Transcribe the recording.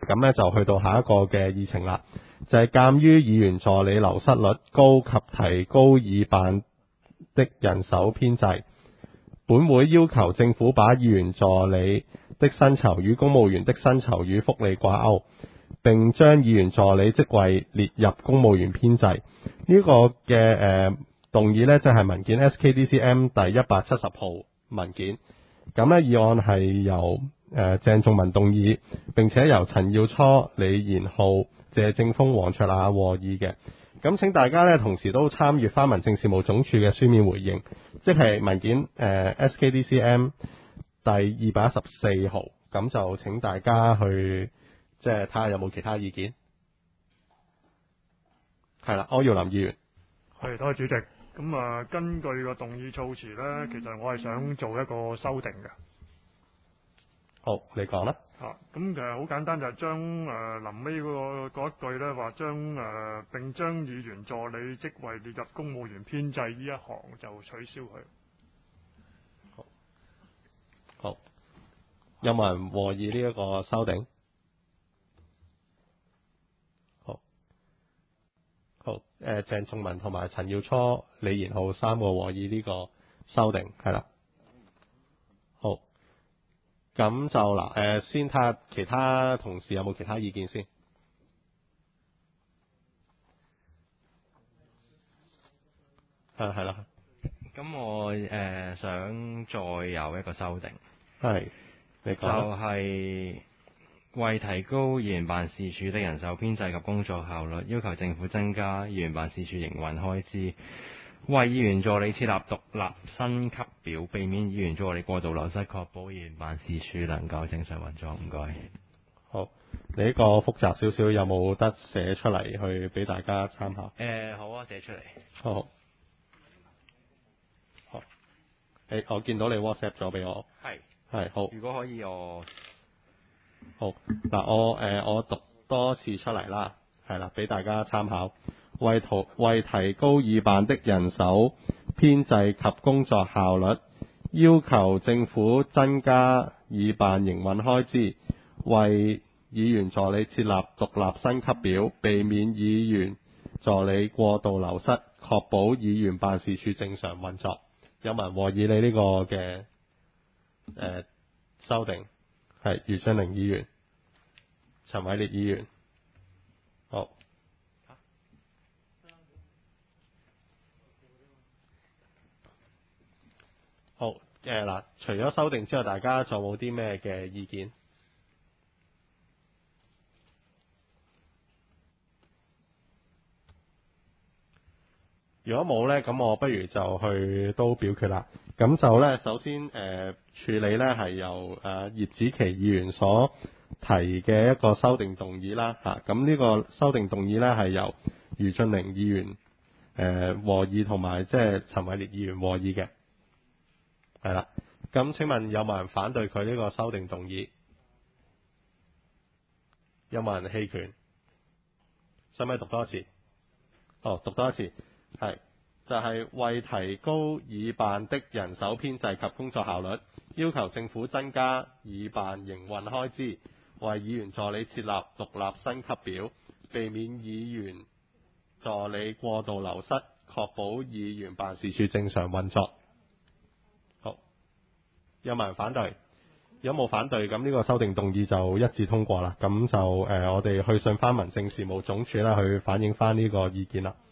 咁呢就去到下一個嘅議程啦，就係鑑於議員助理流失率高及提高議辦的人手編制，本會要求政府把議員助理的薪酬與公務員的薪酬與福利掛鈎，並將議員助理職位列入公務員編制。呢個嘅動議呢，就係文件 SKDCM 第170號文件。咁呢議案係由鄭仲文動議，並且由陳耀初、李賢浩、謝正鋒、黃卓雅和議嘅。咁請大家呢同時都參閱翻民政事務總署嘅書面回應，即係文件SKDCM 第214號。咁就請大家去即係睇下有冇其他意見。係啦，柯耀林議員。 係，多謝主席。咁根據個動議措辭呢，其實我係想做一個修訂嘅。 好，你講啦。 咁其實好簡單，就係將臨尾嗰一句呢，話並將議員助理職位列入公務員編制呢一行就取消佢。 好，有冇人和議呢一個修訂？好，鄭仲文同埋陳耀初、李賢浩三個和議呢個修訂，係啦。好，咁就嗱，先睇下其他同事有冇其他意見先。係啦。 咁我想再有一個修訂， 係，你講。 就係為提高議員辦事處的人手編制及工作效率，要求政府增加議員辦事處營運開支，為議員助理設立獨立薪級表，避免議員助理過度流失，確保議員辦事處能夠正常運作。唔該。 好，你呢個複雜少少，有冇得寫出嚟去俾大家參考？ 好啊，寫出嚟。 好。我見到你 WhatsApp 咗俾我。係好。如果可以我。 好嗱，我讀多次出嚟啦，係啦，俾大家參考。為提高議辦的人手編制及工作效率，要求政府增加議辦營運開支，為議員助理設立獨立薪級表，避免議員助理過度流失，確保議員辦事處正常運作。有冇人和議你呢個嘅修訂？係余俊玲議員、陳偉烈議員。好。好，嗱，除咗修訂之後，大家仲有冇啲咩嘅意見？如果冇呢，咁我不如就去都表決啦。咁就呢，首先處理呢係由葉子琪議員所提嘅一個修訂動議啦。咁呢個修訂動議呢係由余俊玲議員和議同埋即係陳偉烈議員和議嘅。係啦。咁請問有冇人反對佢呢個修訂動議？有冇人棄權？使唔使讀多一次？讀多一次。係，就係為提高議辦的人手編制及工作效率，要求政府增加議辦營運開支，為議員助理設立獨立薪級表，避免議員助理過度流失，確保議員辦事處正常運作。好，有冇人反對？如果冇反對，咁呢個修訂動議就一致通過啦。咁就我哋去信翻民政事務總署啦，去反映翻呢個意見啦。